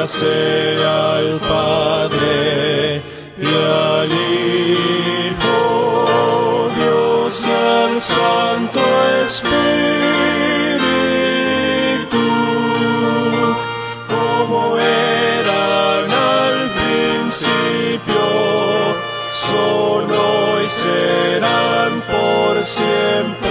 sea al Padre y al Hijo, Dios y al Santo Espíritu, como eran al principio, son hoy, serán por siempre.